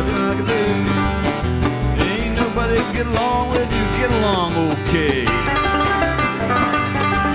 looking like a dude. Ain't nobody get along with you, get along okay.